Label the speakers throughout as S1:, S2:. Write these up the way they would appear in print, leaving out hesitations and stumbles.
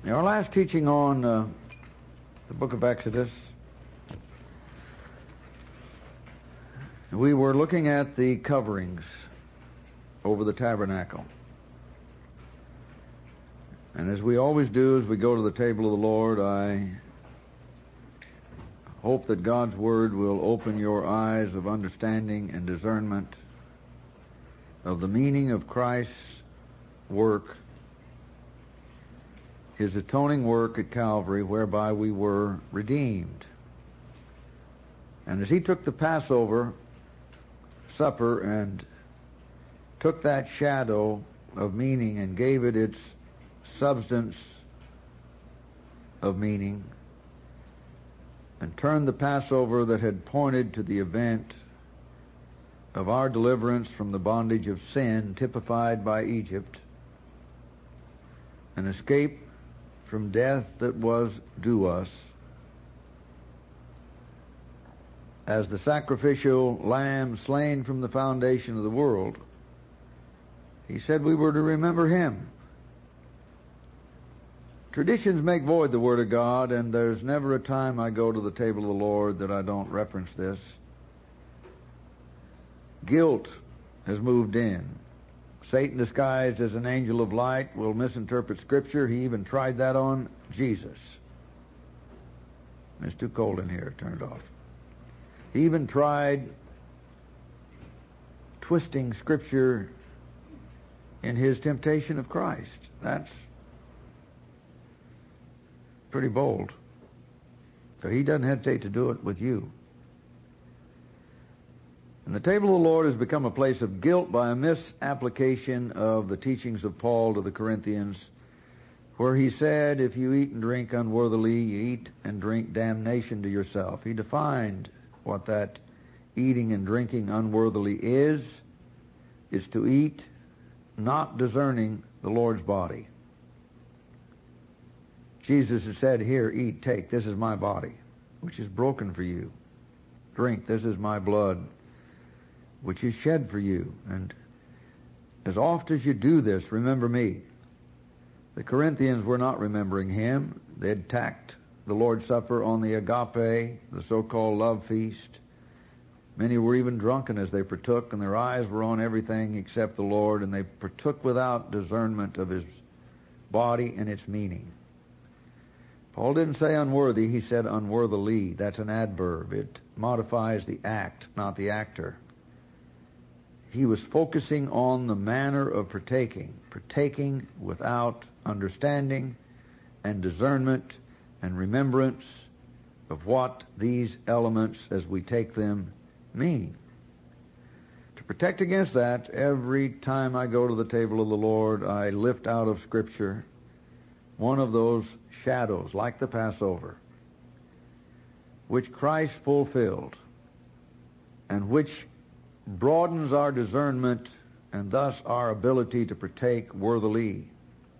S1: In our last teaching on the book of Exodus, we were looking at the coverings over the tabernacle. And as we always do as we go to the table of the Lord, I hope that God's Word will open your eyes of understanding and discernment of the meaning of Christ's work, His atoning work at Calvary, whereby we were redeemed. And as He took the Passover supper and took that shadow of meaning and gave it its substance of meaning, and turned the Passover that had pointed to the event of our deliverance from the bondage of sin, typified by Egypt, an escape from death that was due us, as the sacrificial lamb slain from the foundation of the world. He said we were to remember Him. Traditions make void the Word of God, and there's never a time I go to the table of the Lord that I don't reference this. Guilt has moved in. Satan, disguised as an angel of light, will misinterpret Scripture. He even tried that on Jesus. It's too cold in here. Turn it off. He even tried twisting Scripture in his temptation of Christ. That's pretty bold. So he doesn't hesitate to do it with you. And the table of the Lord has become a place of guilt by a misapplication of the teachings of Paul to the Corinthians, where he said, if you eat and drink unworthily, you eat and drink damnation to yourself. He defined what that eating and drinking unworthily is to eat not discerning the Lord's body. Jesus has said, here, eat, take, this is my body, which is broken for you. Drink, this is my blood, which is shed for you. And as oft as you do this, remember me. The Corinthians were not remembering Him. They had tacked the Lord's Supper on the agape, the so-called love feast. Many were even drunken as they partook, and their eyes were on everything except the Lord, and they partook without discernment of His body and its meaning. Paul didn't say unworthy, he said unworthily. That's an adverb. It modifies the act, not the actor. He was focusing on the manner of partaking without understanding and discernment and remembrance of what these elements, as we take them, mean. To protect against that, every time I go to the table of the Lord, I lift out of Scripture one of those shadows, like the Passover, which Christ fulfilled, and which broadens our discernment and thus our ability to partake worthily.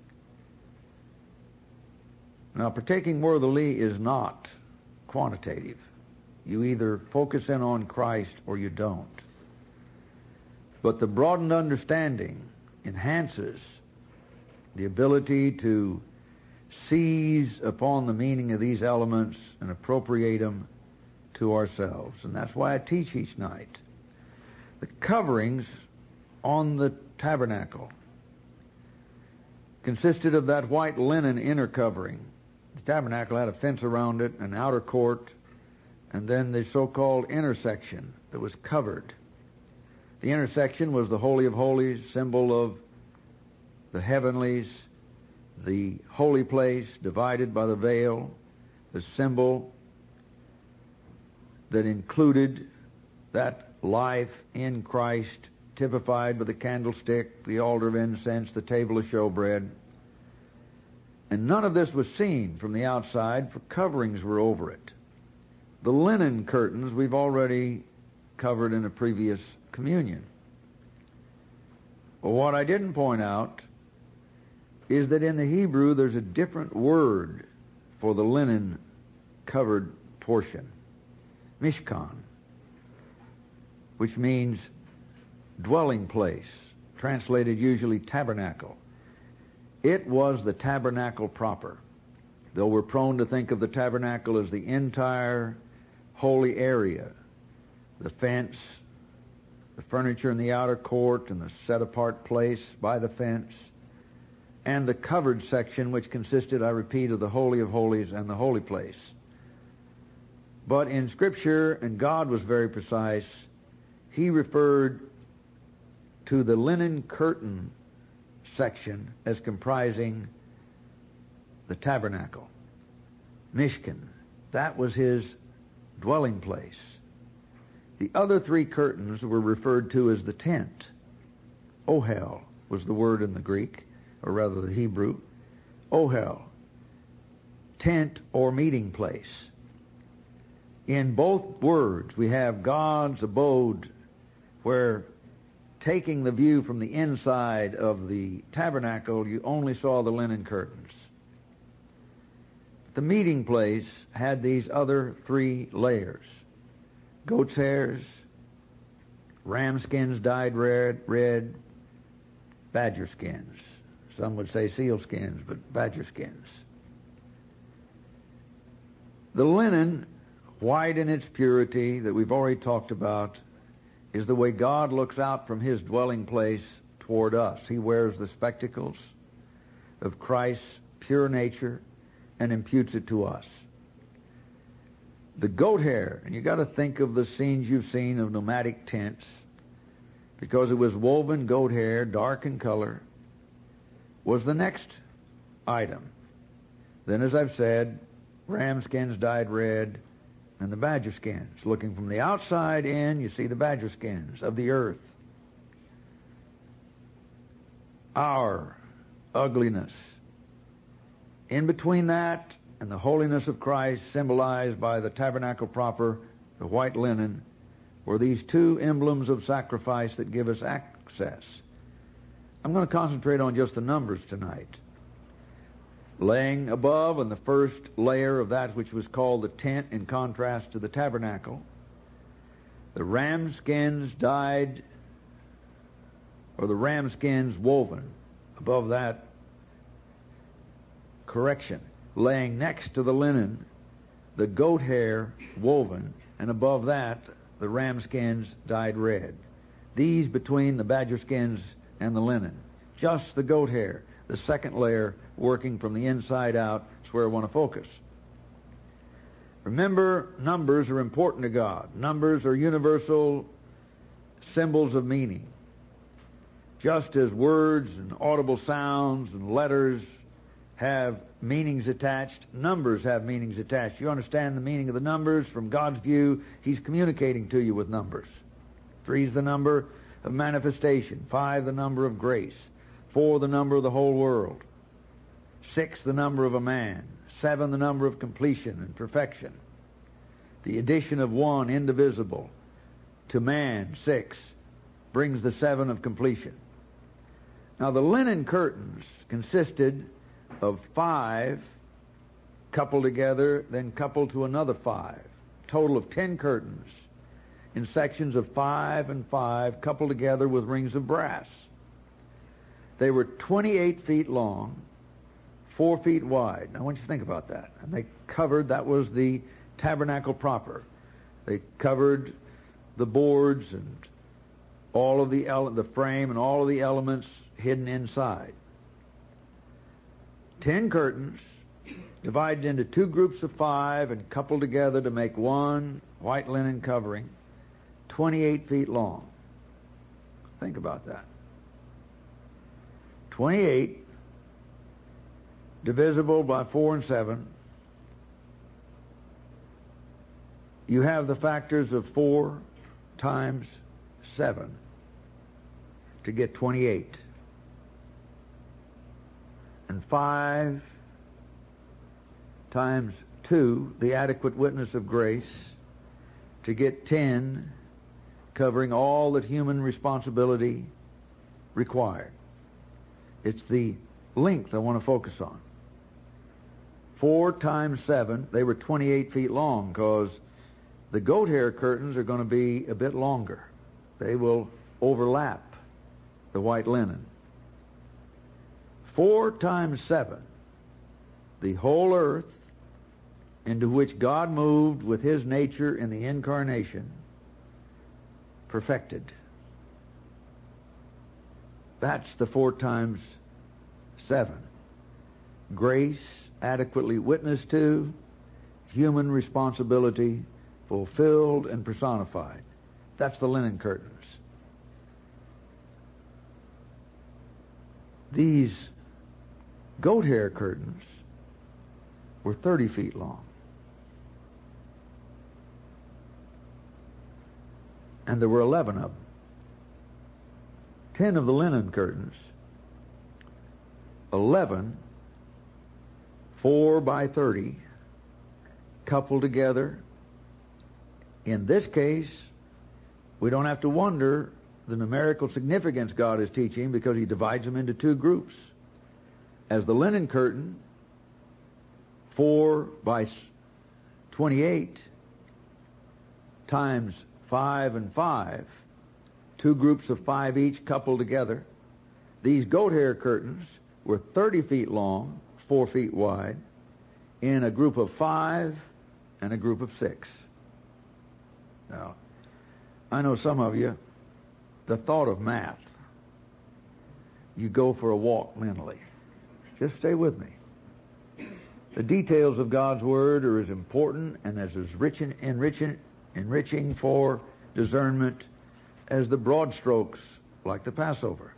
S1: Now, partaking worthily is not quantitative. You either focus in on Christ or you don't. But the broadened understanding enhances the ability to seize upon the meaning of these elements and appropriate them to ourselves. And that's why I teach each night. The coverings on the tabernacle consisted of that white linen inner covering. The tabernacle had a fence around it, an outer court, and then the so-called inner section that was covered. The inner section was the Holy of Holies, symbol of the heavenlies, the holy place divided by the veil, the symbol that included that life in Christ, typified by the candlestick, the altar of incense, the table of showbread. And none of this was seen from the outside, for coverings were over it. The linen curtains we've already covered in a previous communion. But what I didn't point out is that in the Hebrew there's a different word for the linen covered portion, mishkan, which means dwelling place, translated usually tabernacle. It was the tabernacle proper. though we're prone to think of the tabernacle as the entire holy area, the fence, the furniture in the outer court and the set-apart place by the fence, and the covered section, which consisted, I repeat, of the Holy of Holies and the holy place. But in Scripture, and God was very precise, He referred to the linen curtain section as comprising the tabernacle. Mishkan. That was His dwelling place. The other three curtains were referred to as the tent. Ohel was the word in the Greek, or rather the Hebrew. Ohel. Tent or meeting place. In both words, we have God's abode, where, taking the view from the inside of the tabernacle, you only saw the linen curtains. The meeting place had these other three layers: goat's hairs, ram skins dyed red, badger skins. Some would say seal skins, but badger skins. The linen, white in its purity, that we've already talked about, is the way God looks out from His dwelling place toward us. He wears the spectacles of Christ's pure nature and imputes it to us. The goat hair, and you got to think of the scenes you've seen of nomadic tents, because it was woven goat hair, dark in color, was the next item. Then, as I've said, ram skins dyed red, and the badger skins. Looking from the outside in, you see the badger skins of the earth. Our ugliness. In between that and the holiness of Christ, symbolized by the tabernacle proper, the white linen, were these two emblems of sacrifice that give us access. I'm going to concentrate on just the numbers tonight. Laying above in the first layer of that which was called the tent in contrast to the tabernacle, the ram skins dyed, or the ram skins woven above that. Correction. Laying next to the linen, the goat hair woven, and above that, the ram skins dyed red. These between the badger skins and the linen. Just the goat hair, the second layer working from the inside out. That's where I want to focus. Remember, numbers are important to God. Numbers are universal symbols of meaning. Just as words and audible sounds and letters have meanings attached, numbers have meanings attached. You understand the meaning of the numbers from God's view. He's communicating to you with numbers. 3 is the number of manifestation. 5, the number of grace. 4, the number of the whole world. 6, the number of a man. 7, the number of completion and perfection. The addition of 1, indivisible, to man, 6, brings the 7 of completion. Now, the linen curtains consisted of 5 coupled together, then coupled to another 5. Total of 10 curtains in sections of 5 and 5, coupled together with rings of brass. They were 28 feet long, 4 feet wide. Now, I want you to think about that. And they covered, that was the tabernacle proper. They covered the boards and all of the frame and all of the elements hidden inside. 10 curtains divided into 2 groups of 5 and coupled together to make one white linen covering, 28 feet long. Think about that. 28 divisible by 4 and 7. You have the factors of 4 times 7 to get 28. And 5 times 2, the adequate witness of grace, to get 10, covering all that human responsibility required. It's the length I want to focus on. 4 times 7, they were 28 feet long, because the goat hair curtains are going to be a bit longer. They will overlap the white linen. 4 times 7 the whole earth into which God moved with His nature in the incarnation, perfected. That's the 4 times 7. Grace adequately witnessed to, human responsibility fulfilled and personified. That's the linen curtains. These goat hair curtains were 30 feet long. And there were 11 of them. 10 of the linen curtains, 11, 4 by 30, coupled together. In this case, we don't have to wonder the numerical significance God is teaching, because He divides them into 2 groups. As the linen curtain, 4 by 28 times 5 and 5, 2 groups of 5 each coupled together. These goat hair curtains were 30 feet long, 4 feet wide, in a group of 5 and a group of 6. Now, I know some of you, the thought of math, you go for a walk mentally. Just stay with me. The details of God's Word are as important and as enriching for discernment as the broad strokes like the Passover.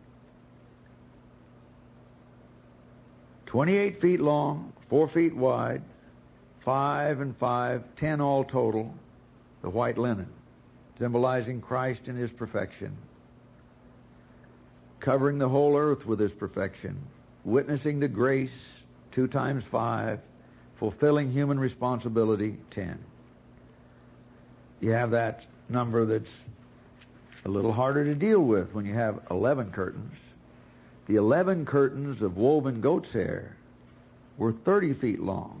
S1: 28 feet long, 4 feet wide, 5 and 5, 10 all total, the white linen, symbolizing Christ in His perfection, covering the whole earth with His perfection, witnessing to grace, 2 times 5, fulfilling human responsibility, 10. You have that number that's a little harder to deal with when you have 11 curtains. The 11 curtains of woven goat's hair were 30 feet long.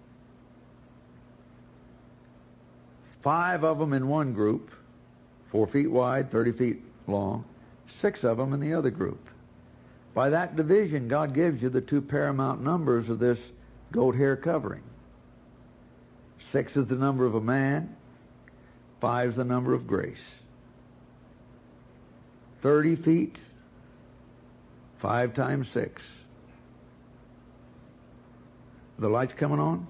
S1: 5 of them in one group, 4 feet wide, 30 feet long, 6 of them in the other group. By that division, God gives you the 2 paramount numbers of this goat hair covering. 6 is the number of a man, 5 is the number of grace. 30 feet, 5 times 6. The light's coming on?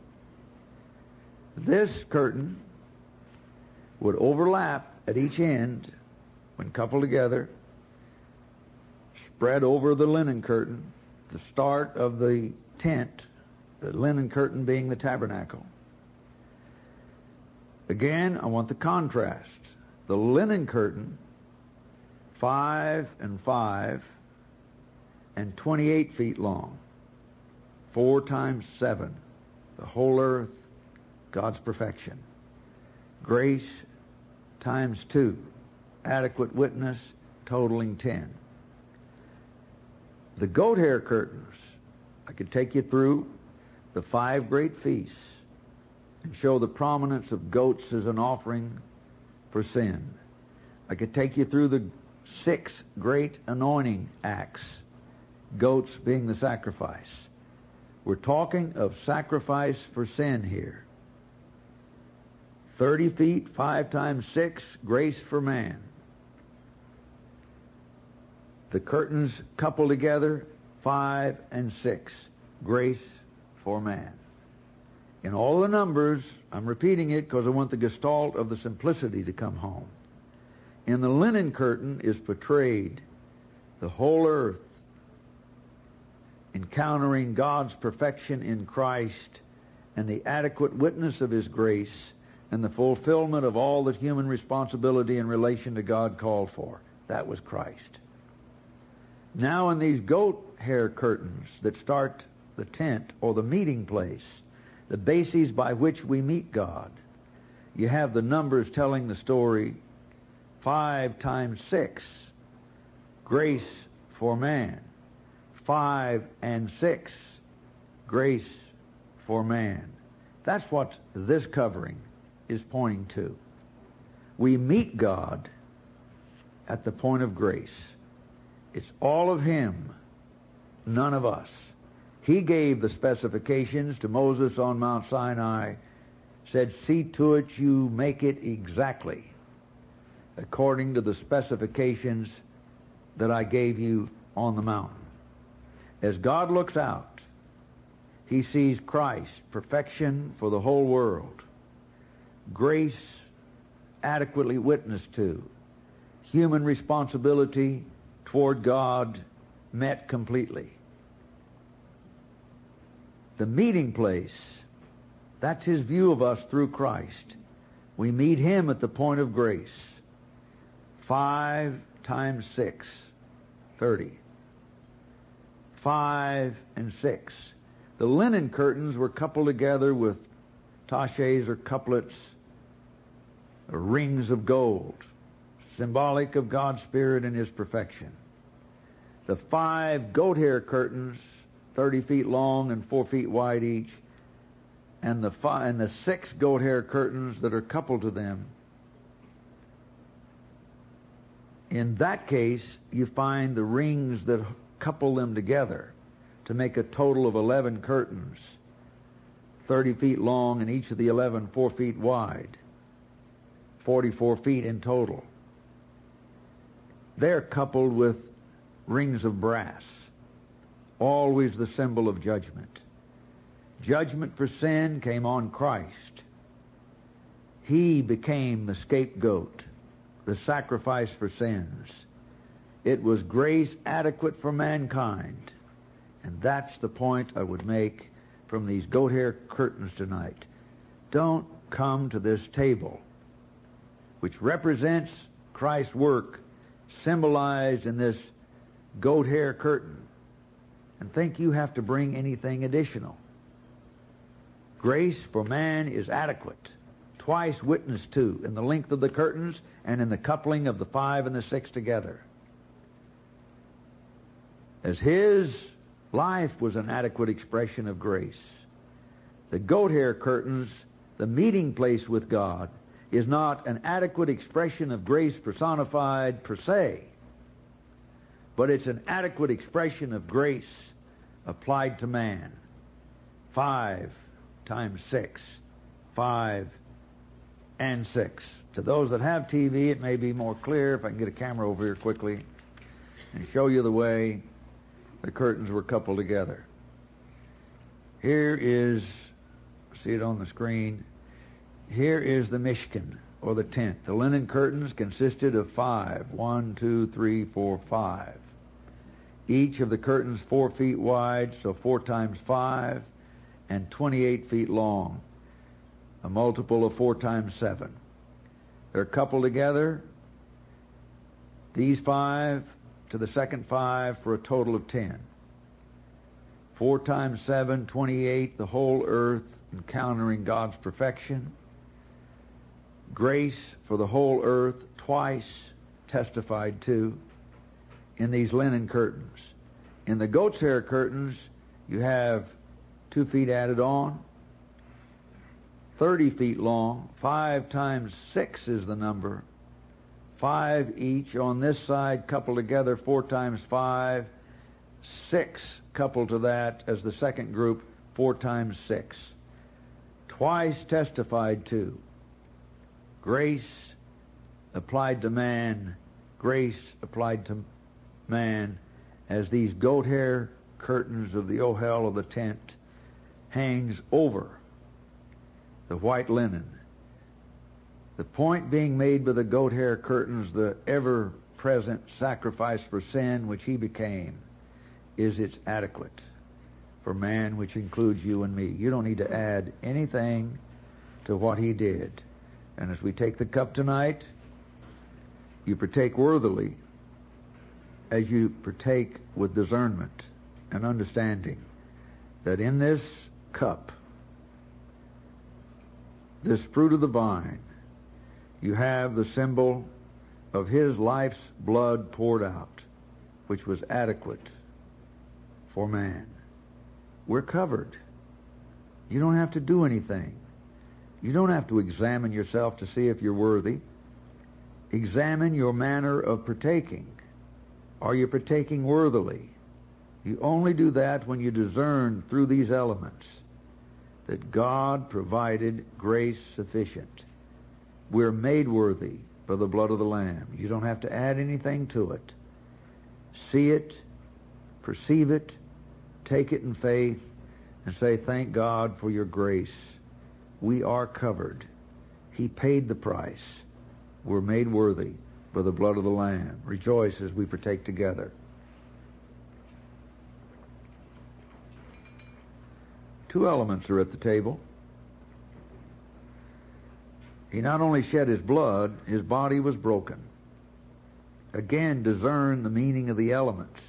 S1: This curtain would overlap at each end when coupled together, spread over the linen curtain, the start of the tent, the linen curtain being the tabernacle. Again, I want the contrast. The linen curtain, 5 and 5, and 28 feet long. 4 times 7. The whole earth, God's perfection. Grace times 2. Adequate witness, totaling 10. The goat hair curtains, I could take you through the 5 great feasts and show the prominence of goats as an offering for sin. I could take you through the 6 great anointing acts, goats being the sacrifice. We're talking of sacrifice for sin here. 30 feet, 5 times 6, grace for man. The curtains coupled together, 5 and 6, grace for man. In all the numbers, I'm repeating it because I want the gestalt of the simplicity to come home. In the linen curtain is portrayed the whole earth encountering God's perfection in Christ and the adequate witness of His grace and the fulfillment of all that human responsibility in relation to God called for. That was Christ. Now in these goat hair curtains that start the tent or the meeting place, the bases by which we meet God, you have the numbers telling the story 5 times 6, grace for man. 5 and 6, grace for man. That's what this covering is pointing to. We meet God at the point of grace. It's all of Him, none of us. He gave the specifications to Moses on Mount Sinai, said, see to it you make it exactly according to the specifications that I gave you on the mountain. As God looks out, He sees Christ, perfection for the whole world, grace adequately witnessed to, human responsibility toward God met completely. The meeting place, that's His view of us through Christ. We meet Him at the point of grace. 5 times 6, 30. 5 and 6. The linen curtains were coupled together with taches or couplets, or rings of gold, symbolic of God's Spirit and His perfection. The 5 goat hair curtains, 30 feet long and 4 feet wide each, and the 6 goat hair curtains that are coupled to them. In that case, you find the rings that couple them together to make a total of 11 curtains, 30 feet long, and each of the 11 4 feet wide, 44 feet in total. They're coupled with rings of brass, always the symbol of judgment. Judgment for sin came on Christ. He became the scapegoat, the sacrifice for sins. It was grace adequate for mankind. And that's the point I would make from these goat hair curtains tonight. Don't come to this table, which represents Christ's work symbolized in this goat hair curtain, and think you have to bring anything additional. Grace for man is adequate, twice witnessed to in the length of the curtains and in the coupling of the 5 and the 6 together. As His life was an adequate expression of grace, the goat hair curtains, the meeting place with God, is not an adequate expression of grace personified per se, but it's an adequate expression of grace applied to man. 5 times 6, 5 and 6. To those that have TV, it may be more clear if I can get a camera over here quickly and show you the way the curtains were coupled together. Here is, see it on the screen, here is the Mishkan, or the tent. The linen curtains consisted of 5. 1, 2, 3, 4, 5. Each of the curtains 4 feet wide, so 4 times 5, and 28 feet long, a multiple of 4 times 7. They're coupled together, these 5 to the second 5, for a total of 10. 4 times 7, 28, the whole earth encountering God's perfection. Grace for the whole earth, twice testified to in these linen curtains. In the goat's hair curtains, you have 2 feet added on, 30 feet long. 5 times 6 is the number. 5 each on this side, coupled together, 4 times 5. 6 coupled to that as the second group, 4 times 6. Twice testified to. Grace applied to man, grace applied to man, as these goat hair curtains of the ohel of the tent hangs over the white linen. The point being made by the goat hair curtains, the ever-present sacrifice for sin which He became, is it's adequate for man, which includes you and me. You don't need to add anything to what He did. And as we take the cup tonight, you partake worthily as you partake with discernment and understanding that in this cup, this fruit of the vine, you have the symbol of His life's blood poured out, which was adequate for man. We're covered. You don't have to do anything. You don't have to examine yourself to see if you're worthy. Examine your manner of partaking. Are you partaking worthily? You only do that when you discern through these elements that God provided grace sufficient. We're made worthy by the blood of the Lamb. You don't have to add anything to it. See it, perceive it, take it in faith, and say, thank God for your grace. We are covered. He paid the price. We're made worthy by the blood of the Lamb. Rejoice as we partake together. Two elements are at the table. He not only shed his blood, his body was broken. Again, discern the meaning of the elements.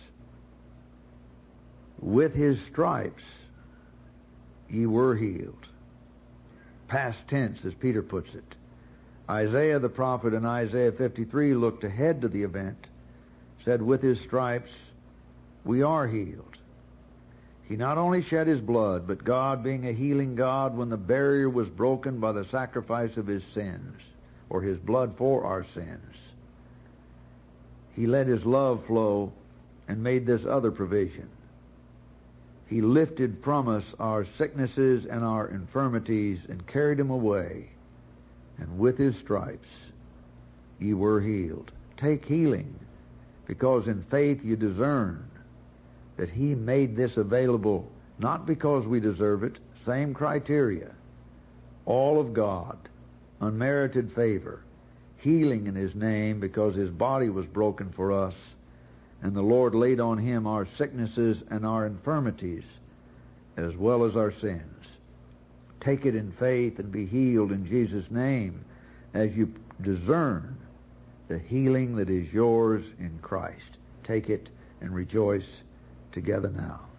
S1: With his stripes, ye were healed. Past tense, as Peter puts it. Isaiah the prophet in Isaiah 53 looked ahead to the event, said, with his stripes, we are healed. He not only shed his blood, but God being a healing God, when the barrier was broken by the sacrifice of his sins, or his blood for our sins, he let his love flow and made this other provision. He lifted from us our sicknesses and our infirmities and carried them away. And with his stripes ye were healed. Take healing, because in faith you discern that he made this available, not because we deserve it, same criteria, all of God, unmerited favor, healing in his name because his body was broken for us, and the Lord laid on him our sicknesses and our infirmities, as well as our sins. Take it in faith and be healed in Jesus' name as you discern the healing that is yours in Christ. Take it and rejoice together now.